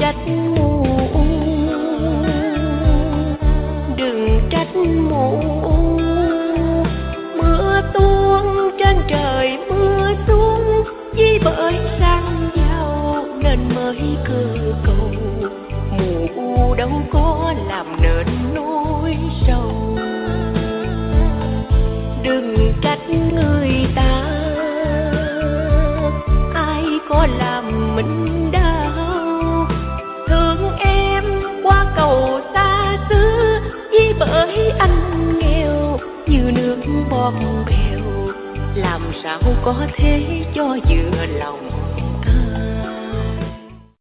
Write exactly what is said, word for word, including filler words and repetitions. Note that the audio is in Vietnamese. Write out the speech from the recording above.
trách muôn, đừng trách muôn. Mưa tuôn trên trời mưa xuống, vì bởi sang giàu nên mới cơ cầu. Mùa u đâu có làm nên nỗi sầu. Đừng trách người ta, ai có làm mình đau. Thương em qua cầu xa xứ, vì bởi anh nghèo như nước bọt bèo. Làm sao có thể cho vừa lòng